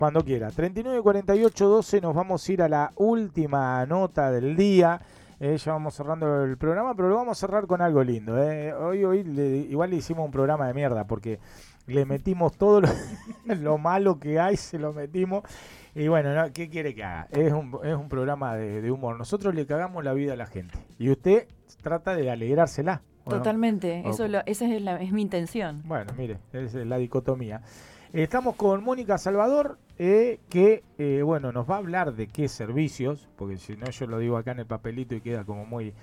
Cuando quiera. 394812, nos vamos a ir a la última nota del día. Ya vamos cerrando el programa, pero lo vamos a cerrar con algo lindo. Hoy igual le hicimos un programa de mierda, porque le metimos todo lo malo que hay, se lo metimos. Y bueno, ¿no? ¿Qué quiere que haga? Es un programa de humor. Nosotros le cagamos la vida a la gente. Y usted trata de alegrársela. Totalmente, ¿no? esa es mi intención. Bueno, mire, es la dicotomía. Estamos con Mónica Salvador, que nos va a hablar de qué servicios, porque si no yo lo digo acá en el papelito y queda como muy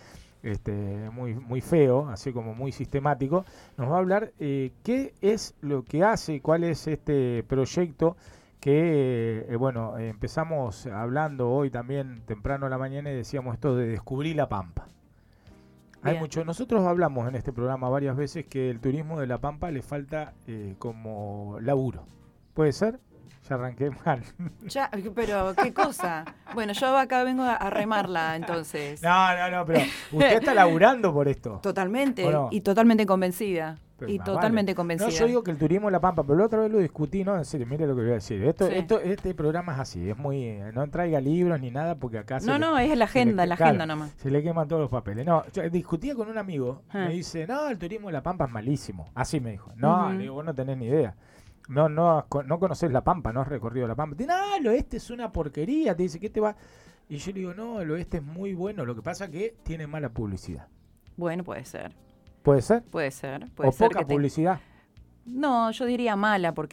feo, así como muy sistemático. Nos va a hablar qué es lo que hace, cuál es este proyecto que, empezamos hablando hoy también temprano a la mañana y decíamos esto de descubrir la Pampa. Nosotros hablamos en este programa varias veces que el turismo de La Pampa le falta como laburo. ¿Puede ser? Ya arranqué mal. Ya, pero qué cosa. Bueno, yo acá vengo a remarla entonces. No, pero usted está laburando por esto. Totalmente, no? y totalmente convencida. Pero y totalmente convencida. No, yo digo que el turismo de La Pampa, pero la otra vez lo discutí, no, en serio, mire lo que voy a decir. Este programa es así, es muy, no traiga libros ni nada, porque acá es la agenda nomás. Se le queman todos los papeles. No, yo discutía con un amigo, me dice, no, el turismo de La Pampa es malísimo. Así me dijo. No, le digo, vos no tenés ni idea. No conocés La Pampa, no has recorrido La Pampa. No, el oeste es una porquería, te dice, ¿qué te va? Y yo le digo, no, el oeste es muy bueno, lo que pasa es que tiene mala publicidad. Bueno, puede ser. ¿Puede ser? Puede ser. ¿O poca publicidad? No, yo diría mala, porque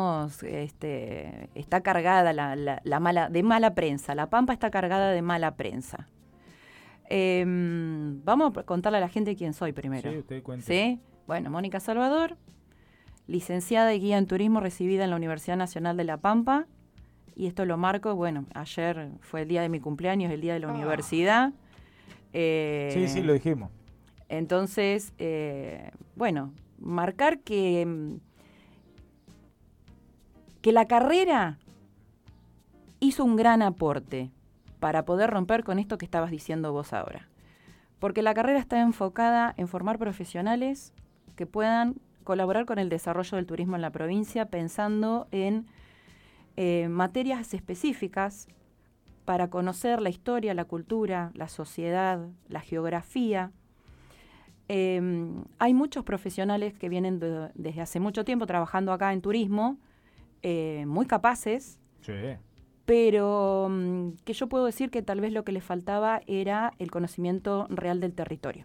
está cargada de mala prensa. La Pampa está cargada de mala prensa. Vamos a contarle a la gente quién soy primero. Sí, usted cuente. ¿Sí? Bueno, Mónica Salvador, licenciada y guía en turismo recibida en la Universidad Nacional de La Pampa. Y esto lo marco, ayer fue el día de mi cumpleaños, el día de la universidad. Sí, lo dijimos. Entonces, marcar que la carrera hizo un gran aporte para poder romper con esto que estabas diciendo vos ahora. Porque la carrera está enfocada en formar profesionales que puedan colaborar con el desarrollo del turismo en la provincia, pensando en materias específicas para conocer la historia, la cultura, la sociedad, la geografía. Hay muchos profesionales que vienen desde hace mucho tiempo trabajando acá en turismo, muy capaces, sí, pero que yo puedo decir que tal vez lo que les faltaba era el conocimiento real del territorio.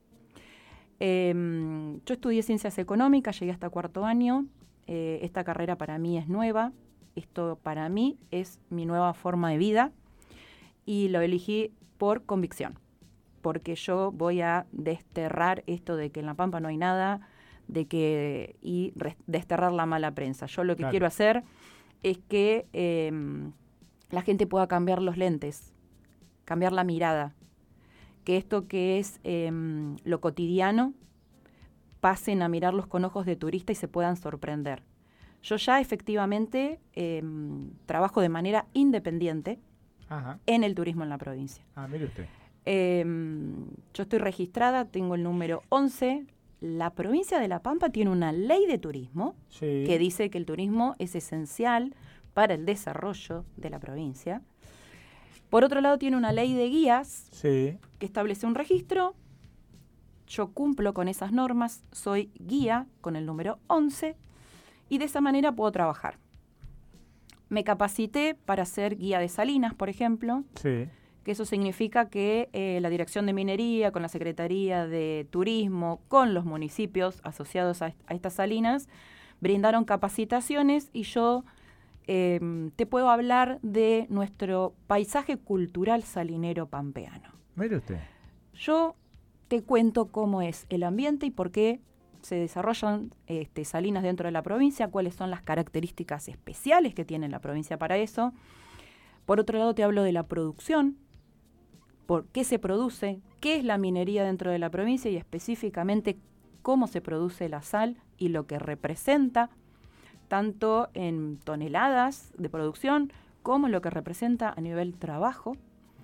Yo estudié Ciencias Económicas, llegué hasta cuarto año. Esta carrera para mí es nueva, esto para mí es mi nueva forma de vida y lo elegí por convicción, porque yo voy a desterrar esto de que en La Pampa no hay nada, y desterrar la mala prensa. Yo lo que quiero hacer es que la gente pueda cambiar los lentes, cambiar la mirada, que esto que es lo cotidiano pasen a mirarlos con ojos de turista y se puedan sorprender. Yo ya efectivamente trabajo de manera independiente en el turismo en la provincia. Mire usted. Yo estoy registrada, tengo el número 11. La provincia de La Pampa tiene una ley de turismo que dice que el turismo es esencial para el desarrollo de la provincia. Por otro lado, tiene una ley de guías que establece un registro. Yo cumplo con esas normas, soy guía con el número 11 y de esa manera puedo trabajar. Me capacité para ser guía de salinas, por ejemplo. Sí. Que eso significa que la Dirección de Minería, con la Secretaría de Turismo, con los municipios asociados a estas salinas, brindaron capacitaciones y yo te puedo hablar de nuestro paisaje cultural salinero pampeano. Mire usted. Yo te cuento cómo es el ambiente y por qué se desarrollan salinas dentro de la provincia, cuáles son las características especiales que tiene la provincia para eso. Por otro lado, te hablo de la producción, por qué se produce, qué es la minería dentro de la provincia y específicamente cómo se produce la sal y lo que representa, tanto en toneladas de producción como lo que representa a nivel trabajo.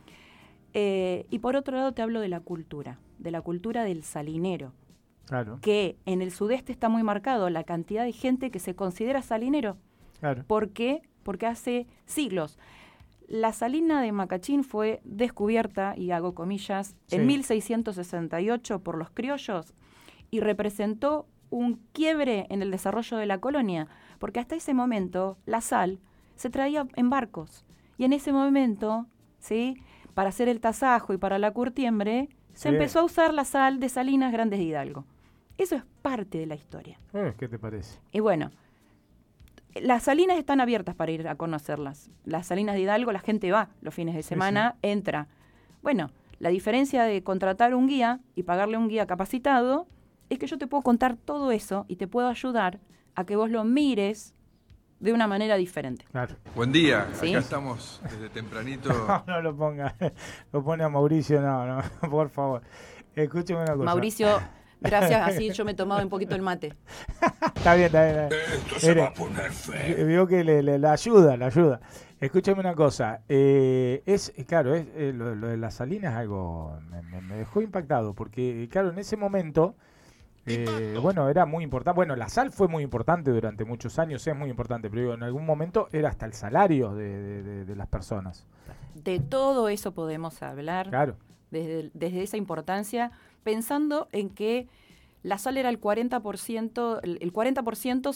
Y por otro lado te hablo de la cultura del salinero. Claro. Que en el sudeste está muy marcado la cantidad de gente que se considera salinero. Claro. ¿Por qué? porque hace siglos. La salina de Macachín fue descubierta, y hago comillas, en 1668 por los criollos y representó un quiebre en el desarrollo de la colonia, porque hasta ese momento la sal se traía en barcos. Y en ese momento, ¿sí?, para hacer el tasajo y para la curtiembre, se empezó a usar la sal de Salinas Grandes de Hidalgo. Eso es parte de la historia. ¿Qué te parece? Y bueno, las salinas están abiertas para ir a conocerlas. Las Salinas de Hidalgo, la gente va los fines de semana, entra. Bueno, la diferencia de contratar un guía y pagarle a un guía capacitado es que yo te puedo contar todo eso y te puedo ayudar a que vos lo mires de una manera diferente. Claro. Buen día, ¿Sí? acá estamos desde tempranito. No lo ponga, lo pone a Mauricio, no, por favor. Escúcheme una cosa. Mauricio, gracias, así yo me tomaba un poquito el mate. Está bien. Esto se va a poner feo. Veo que le ayuda. Escúchame una cosa. Claro, lo de las salinas es algo me dejó impactado, porque claro, en ese momento, bueno, era muy importante. Bueno, la sal fue muy importante durante muchos años, es muy importante, pero digo, en algún momento era hasta el salario de las personas. De todo eso podemos hablar, Claro. desde esa importancia, pensando en que la sal era el 40%, el 40%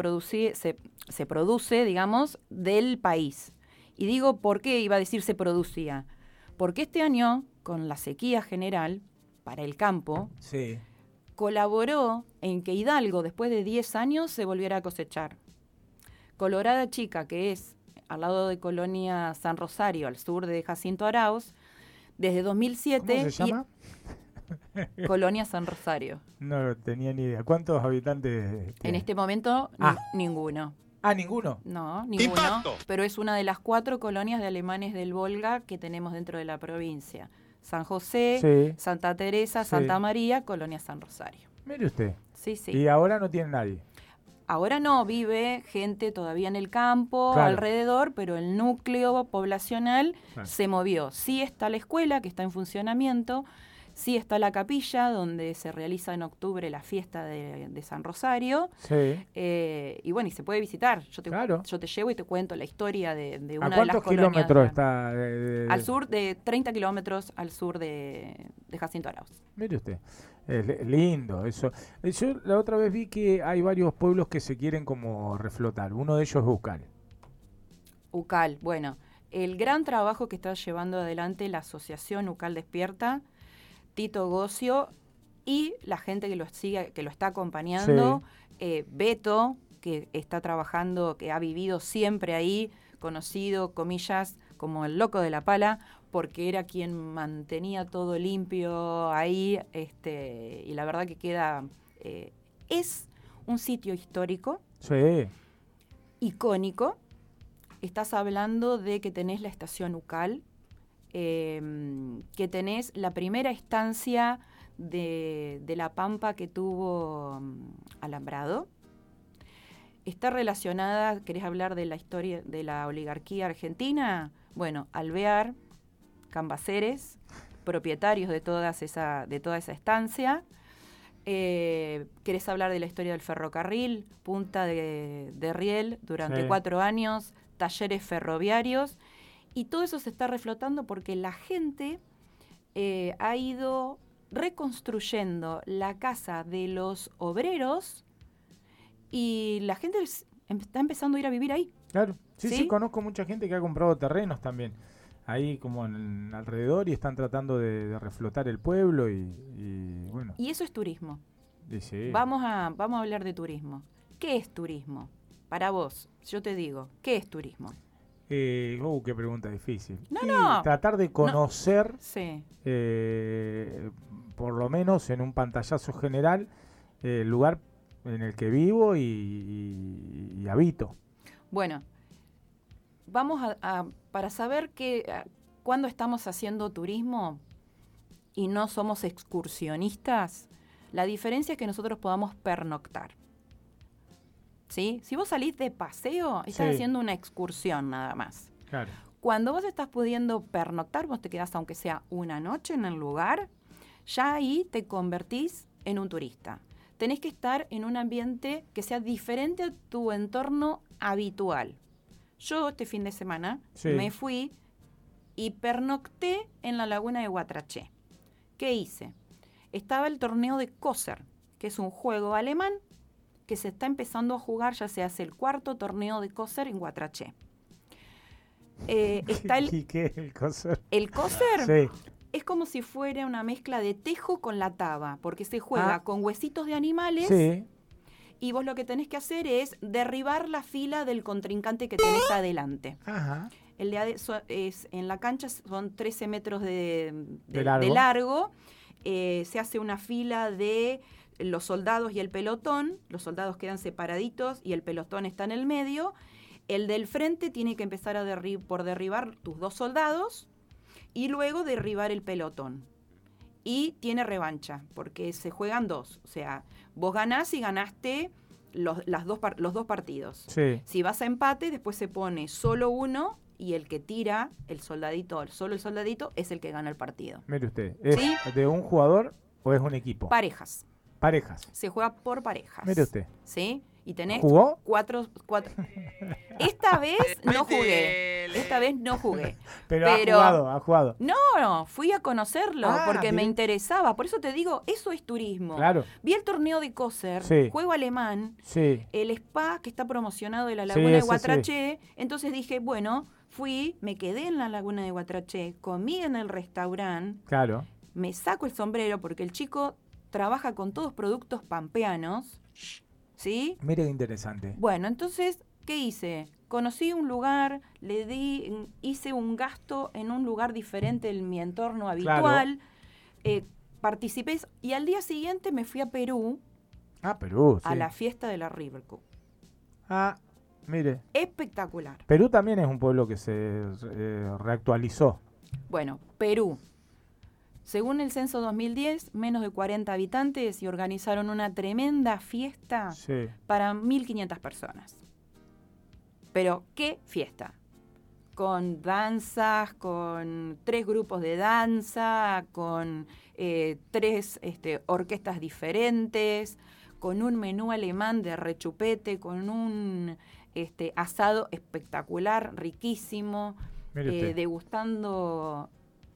se produce, digamos, del país. Y digo, ¿por qué iba a decir se producía? Porque este año, con la sequía general para el campo, Sí. colaboró en que Hidalgo, después de 10 años, se volviera a cosechar. Colorada Chica, que es al lado de Colonia San Rosario, al sur de Jacinto Arauz, desde 2007... ¿Cómo se llama? Colonia San Rosario. No tenía ni idea. ¿Cuántos habitantes tiene? En este momento, ninguno. ¿Ninguno? No, ninguno. Pero es una de las 4 colonias de alemanes del Volga que tenemos dentro de la provincia. San José, Santa Teresa, Santa María, Colonia San Rosario. Mire usted. Sí. Y ahora no tiene nadie. Ahora no, vive gente todavía en el campo, alrededor, pero el núcleo poblacional se movió. Sí está la escuela, que está en funcionamiento, sí está la capilla, donde se realiza en octubre la fiesta de San Rosario. Sí. Y bueno, y se puede visitar. Yo te llevo y te cuento la historia de una de las colonias. ¿A cuántos kilómetros está? Al sur, de 30 kilómetros al sur de Jacinto Arauz. Mire usted. Lindo eso. Yo la otra vez vi que hay varios pueblos que se quieren como reflotar. Uno de ellos es Ucal. Ucal, bueno. El gran trabajo que está llevando adelante la asociación Ucal Despierta, Tito Gocio y la gente que lo sigue, que lo está acompañando, Beto, que está trabajando, que ha vivido siempre ahí, conocido, comillas, como el loco de la pala, porque era quien mantenía todo limpio ahí, y la verdad que queda... es un sitio histórico, icónico. Estás hablando de que tenés la estación Ucal, que tenés la primera estancia de la Pampa que tuvo Alambrado. Está relacionada, ¿querés hablar de la historia de la oligarquía argentina? Bueno, Alvear, Cambaceres, propietarios de toda esa estancia. ¿Querés hablar de la historia del ferrocarril? Punta de Riel durante 4 años, talleres ferroviarios. Y todo eso se está reflotando porque la gente ha ido reconstruyendo la casa de los obreros y la gente está empezando a ir a vivir ahí. Claro, sí, conozco mucha gente que ha comprado terrenos también, ahí como alrededor, y están tratando de reflotar el pueblo y bueno. Y eso es turismo. Sí. Vamos a hablar de turismo. ¿Qué es turismo? Para vos, yo te digo, ¿qué es turismo? Qué pregunta difícil. No. Tratar de conocer, Sí. por lo menos en un pantallazo general, el lugar en el que vivo y habito. Bueno, vamos para saber cuándo estamos haciendo turismo y no somos excursionistas, la diferencia es que nosotros podamos pernoctar. ¿Sí? Si vos salís de paseo, estás haciendo una excursión nada más. Claro. Cuando vos estás pudiendo pernoctar, vos te quedás aunque sea una noche en el lugar, ya ahí te convertís en un turista. Tenés que estar en un ambiente que sea diferente a tu entorno habitual. Yo este fin de semana Sí. me fui y pernocté en la laguna de Guatraché. ¿Qué hice? Estaba el torneo de Coser, que es un juego alemán que se está empezando a jugar, ya se hace el 4º torneo de Coser en Guatraché. Está ¿Y qué es el coser? el Coser. Sí. Es como si fuera una mezcla de tejo con la taba, porque se juega Ah. con huesitos de animales Sí. y vos lo que tenés que hacer es derribar la fila del contrincante que tenés adelante. Ajá. El de es en la cancha son 13 metros de largo. largo. Se hace una fila de los soldados y el pelotón. Los soldados quedan separaditos y el pelotón está en el medio. El del frente tiene que empezar por derribar tus 2 soldados y luego derribar el pelotón. Y tiene revancha, porque se juegan 2. O sea, vos ganás y ganaste los 2 partidos. Sí. Si vas a empate, después se pone solo uno y el que tira, solo el soldadito, es el que gana el partido. Mire usted, ¿es ¿Sí? de un jugador o es un equipo? Parejas. Parejas. Se juega por parejas. Mire usted. ¿Sí? Y tenés ¿Jugó? 4. Esta vez no jugué. Pero ha jugado. No, fui a conocerlo Ah, porque me bien. interesaba. Por eso te digo, eso es turismo. Claro. Vi el torneo de Coser, Sí. juego alemán, Sí. el spa que está promocionado de la Sí, laguna de ese Guatraché. Entonces dije, bueno, me quedé en la laguna de Guatraché, comí en el restaurante, Claro. me saco el sombrero porque el chico trabaja con todos productos pampeanos, ¿sí? Mire qué interesante. Bueno, entonces, ¿qué hice? Conocí un lugar, hice un gasto en un lugar diferente de mi entorno habitual, participé y al día siguiente me fui a Perú Ah, Perú. a Sí. la fiesta de la River Cup. Ah, mire. Espectacular. Perú también es un pueblo que se reactualizó. Bueno, Perú. Según el censo 2010, menos de 40 habitantes y organizaron una tremenda fiesta Sí. para 1.500 personas. Pero, ¿qué fiesta? Con danzas, con 3 grupos de danza, con 3 orquestas diferentes, con un menú alemán de rechupete, con un asado espectacular, riquísimo, Mire usted. degustando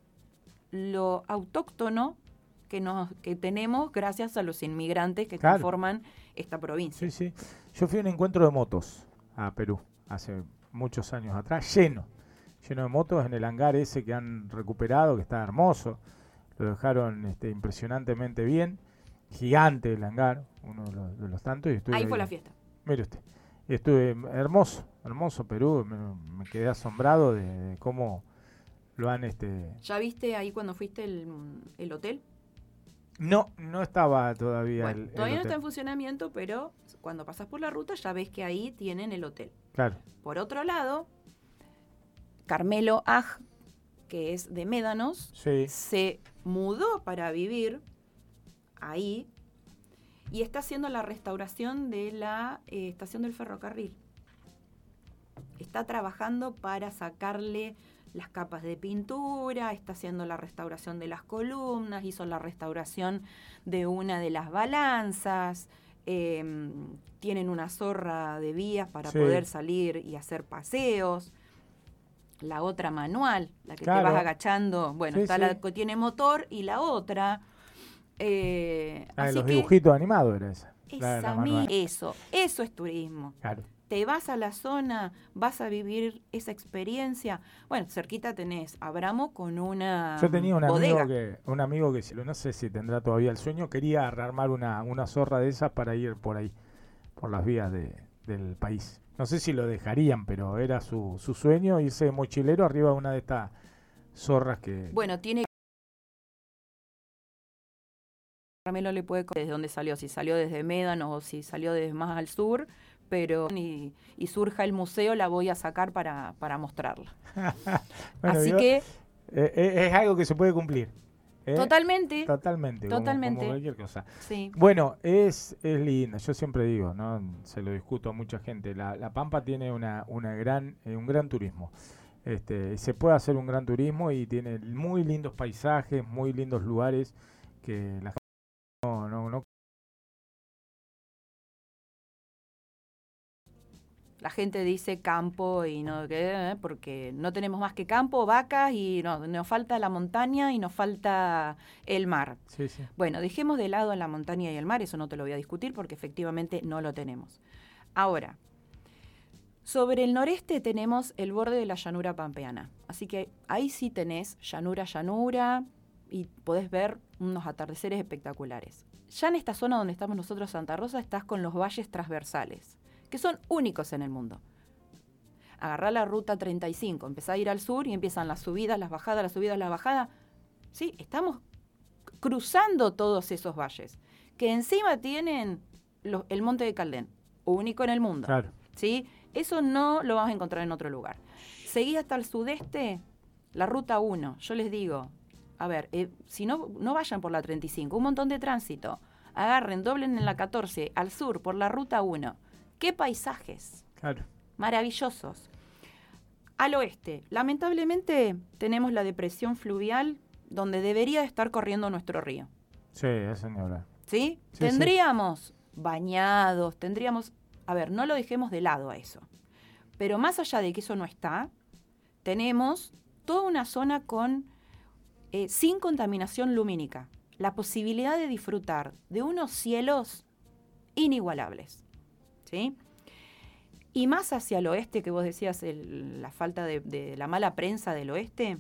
lo autóctono que tenemos gracias a los inmigrantes que Claro. conforman esta provincia. Sí, sí. Yo fui a un encuentro de motos a Perú hace muchos años atrás, lleno de motos en el hangar ese que han recuperado, que está hermoso. Lo dejaron impresionantemente bien. Gigante el hangar, uno de los tantos. Y estuve Ahí fue la fiesta. Mire usted. Y estuve hermoso Perú. Me quedé asombrado de cómo lo han... ¿Ya viste ahí cuando fuiste el hotel? No estaba todavía Bueno, el todavía no hotel. está en funcionamiento, pero cuando pasas por la ruta ya ves que ahí tienen el hotel. Claro. Por otro lado, Carmelo Aj, que es de Médanos, Sí. se mudó para vivir ahí y está haciendo la restauración de la estación del ferrocarril. Está trabajando para sacarle las capas de pintura, está haciendo la restauración de las columnas, hizo la restauración de una de las balanzas, tienen una zorra de vías para Sí. poder salir y hacer paseos. La otra manual, la que Claro. te vas agachando, bueno, Sí, está sí. la que tiene motor y la otra. Así Los que dibujitos animados era esa. La esa manual. eso es turismo. Claro. Te vas a la zona, vas a vivir esa experiencia. Bueno, cerquita tenés Abramo con una Yo tenía bodega. un amigo que no sé si tendrá todavía el sueño, quería rearmar una zorra de esas para ir por ahí, por las vías del país. No sé si lo dejarían, pero era su sueño irse de mochilero arriba de una de estas zorras que... Bueno, tiene... Carmelo le puede desde dónde salió, si salió desde Médanos o si salió desde más al sur, pero y surja el museo la voy a sacar para mostrarla. Bueno, Así que... es algo que se puede cumplir. Totalmente. Totalmente. Totalmente. Como cualquier cosa. Sí. Bueno, es linda. Yo siempre digo, ¿no? Se lo discuto a mucha gente. La Pampa tiene un gran turismo. Se puede hacer un gran turismo y tiene muy lindos paisajes, muy lindos lugares que la gente no. La gente dice campo y no porque no tenemos más que campo, vacas y nos falta la montaña y nos falta el mar. Sí, sí. Bueno, dejemos de lado la montaña y el mar, eso no te lo voy a discutir porque efectivamente no lo tenemos. Ahora, sobre el noreste tenemos el borde de la llanura pampeana, así que ahí sí tenés llanura y podés ver unos atardeceres espectaculares. Ya en esta zona donde estamos nosotros, Santa Rosa, estás con los valles transversales, que son únicos en el mundo. Agarrá la ruta 35, empezá a ir al sur y empiezan las subidas, las bajadas, las subidas, las bajadas. Sí, estamos cruzando todos esos valles, que encima tienen el Monte de Caldén, único en el mundo. Claro. ¿Sí? Eso no lo vas a encontrar en otro lugar. Seguí hasta el sudeste, la ruta 1. Yo les digo, a ver, si no vayan por la 35, un montón de tránsito. Agarren, doblen en la 14, al sur, por la ruta 1. ¡Qué paisajes! Claro. Maravillosos. Al oeste, lamentablemente, tenemos la depresión fluvial donde debería estar corriendo nuestro río. Sí, eso ni hablar. ¿Sí? Sí, Tendríamos bañados, tendríamos... A ver, no lo dejemos de lado a eso. Pero más allá de que eso no está, tenemos toda una zona sin contaminación lumínica. La posibilidad de disfrutar de unos cielos inigualables. ¿Sí? Y más hacia el oeste, que vos decías, la falta de la mala prensa del oeste,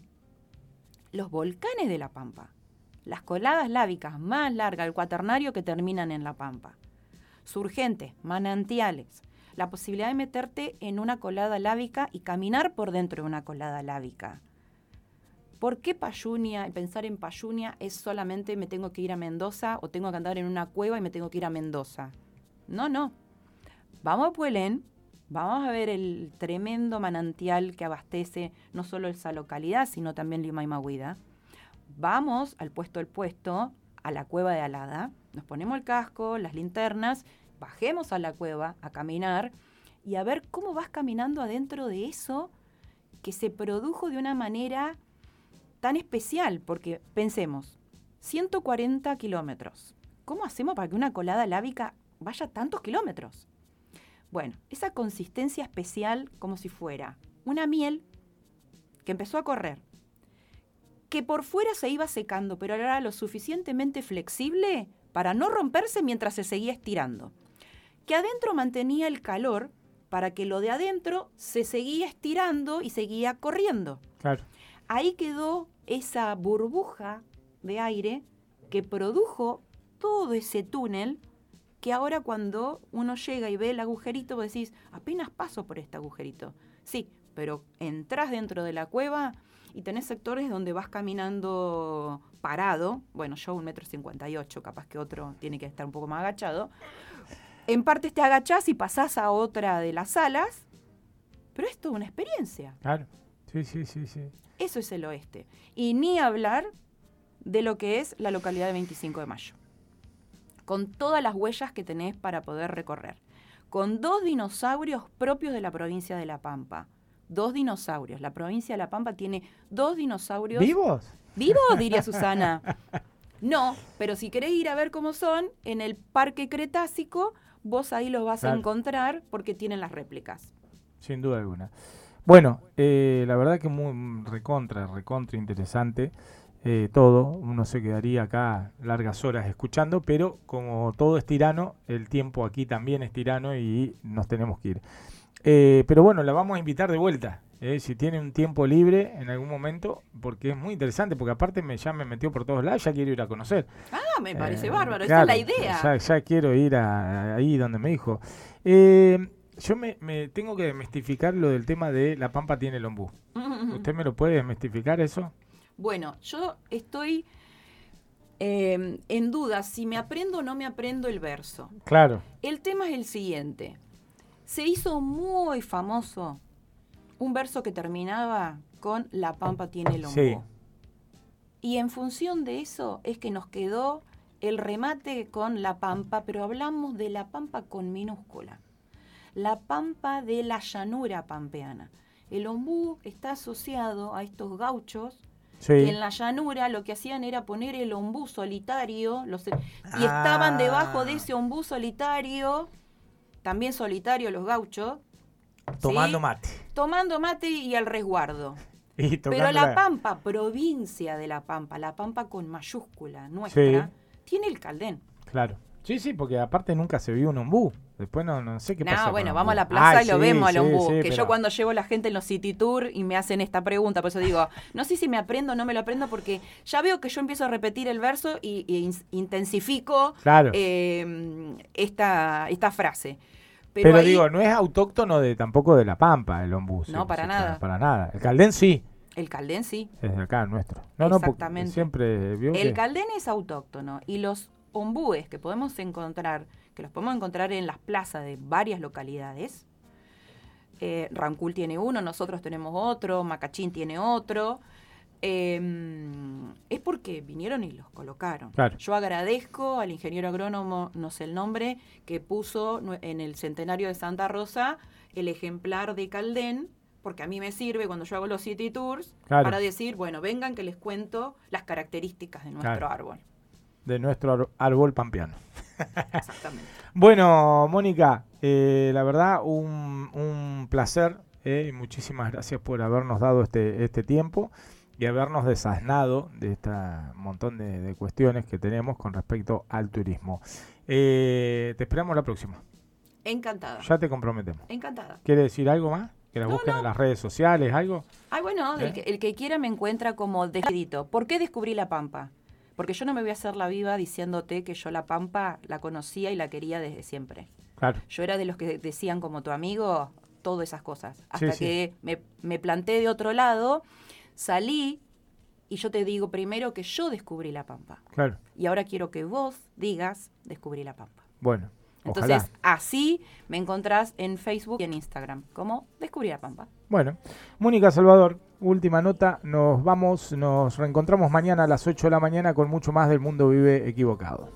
los volcanes de la Pampa, las coladas lábicas más largas, el cuaternario que terminan en la Pampa, surgentes, manantiales, la posibilidad de meterte en una colada lábica y caminar por dentro de una colada lábica. ¿Por qué Payunia, pensar en Payunia es solamente me tengo que ir a Mendoza o tengo que andar en una cueva y me tengo que ir a Mendoza? No. Vamos a Puelén, vamos a ver el tremendo manantial que abastece no solo esa localidad, sino también Lima y Mahuida. Vamos al puesto, a la cueva de Alada, nos ponemos el casco, las linternas, bajemos a la cueva a caminar y a ver cómo vas caminando adentro de eso que se produjo de una manera tan especial, porque pensemos, 140 kilómetros. ¿Cómo hacemos para que una colada lábica vaya tantos kilómetros? Bueno, esa consistencia especial como si fuera una miel que empezó a correr, que por fuera se iba secando, pero era lo suficientemente flexible para no romperse mientras se seguía estirando. Que adentro mantenía el calor para que lo de adentro se seguía estirando y seguía corriendo. Claro. Ahí quedó esa burbuja de aire que produjo todo ese túnel que ahora cuando uno llega y ve el agujerito, vos decís, apenas paso por este agujerito. Sí, pero entras dentro de la cueva y tenés sectores donde vas caminando parado. Bueno, yo 1,58 m, capaz que otro tiene que estar un poco más agachado. En parte te agachás y pasás a otra de las salas, pero es toda una experiencia. Claro, sí. Eso es el oeste. Y ni hablar de lo que es la localidad de 25 de Mayo. Con todas las huellas que tenés para poder recorrer. Con 2 dinosaurios propios de la provincia de La Pampa. 2 dinosaurios. La provincia de La Pampa tiene 2 dinosaurios. ¿Vivos? ¿Vivos? Diría Susana. No, pero si querés ir a ver cómo son, en el Parque Cretácico, vos ahí los vas a encontrar porque tienen las réplicas. Sin duda alguna. Bueno, la verdad que muy recontra interesante todo. Uno se quedaría acá largas horas escuchando, pero como todo es tirano, el tiempo aquí también es tirano y nos tenemos que ir. Pero bueno, la vamos a invitar de vuelta, si tiene un tiempo libre en algún momento, porque es muy interesante, porque aparte ya me metió por todos lados, ya quiero ir a conocer. Ah, me parece bárbaro, claro, esa es la idea. Ya quiero ir ahí donde me dijo. Yo me tengo que desmistificar lo del tema de La Pampa tiene el ombú. ¿Usted me lo puede desmistificar eso? Bueno, yo estoy en duda si me aprendo o no me aprendo el verso. Claro. El tema es el siguiente. Se hizo muy famoso un verso que terminaba con La Pampa tiene el ombú. Sí. Y en función de eso es que nos quedó el remate con La Pampa, pero hablamos de La Pampa con minúscula. La Pampa de la llanura pampeana. El ombú está asociado a estos gauchos que en la llanura lo que hacían era poner el ombú solitario y estaban debajo de ese ombú solitario, también solitario los gauchos, Tomando ¿sí? mate. Tomando mate y al resguardo. Y Pero La Pampa, provincia de La Pampa con mayúscula nuestra, Sí. tiene el Caldén. Claro. Sí, porque aparte nunca se vio un ombú. Después no sé qué pasa. No, bueno, con vamos a ombú. la plaza y lo sí, vemos al sí, ombú. sí, Que pero- yo cuando llevo a la gente en los City Tour y me hacen esta pregunta, por eso digo, no sé si me aprendo o no me lo aprendo, porque ya veo que yo empiezo a repetir el verso y intensifico Claro. esta frase. Pero ahí, digo, no es autóctono tampoco de La Pampa el ombú. No, para nada. Para nada. El Caldén sí. el Caldén sí. Es de acá, nuestro. No, porque Exactamente. siempre vio El que- Caldén es autóctono y los ombúes que podemos encontrar en las plazas de varias localidades. Rancul tiene uno, nosotros tenemos otro, Macachín tiene otro. Es porque vinieron y los colocaron. Claro. Yo agradezco al ingeniero agrónomo, no sé el nombre, que puso en el centenario de Santa Rosa el ejemplar de Caldén, porque a mí me sirve cuando yo hago los City Tours Claro. para decir, bueno, vengan que les cuento las características de nuestro Claro. árbol. de nuestro árbol pampeano. Exactamente. Bueno, Mónica, la verdad, un placer. Y muchísimas gracias por habernos dado este tiempo y habernos desasnado de este montón de cuestiones que tenemos con respecto al turismo. Te esperamos la próxima. Encantada. Ya te comprometemos. Encantada. ¿Quiere decir algo más? ¿Que la No, busquen no. en las redes sociales? ¿Algo? Ay, bueno, el que quiera me encuentra como Despedito. ¿Por qué descubrí La Pampa? Porque yo no me voy a hacer la viva diciéndote que yo La Pampa la conocía y la quería desde siempre. Claro. Yo era de los que decían como tu amigo, todas esas cosas. Hasta Sí. que me planté de otro lado, salí y yo te digo primero que yo descubrí La Pampa. Claro. Y ahora quiero que vos digas, descubrí La Pampa. Bueno, Entonces, ojalá. así me encontrás en Facebook y en Instagram, como Descubrí La Pampa. Bueno, Mónica Salvador, última nota. Nos reencontramos mañana a las 8 de la mañana con mucho más del Mundo Vive Equivocado.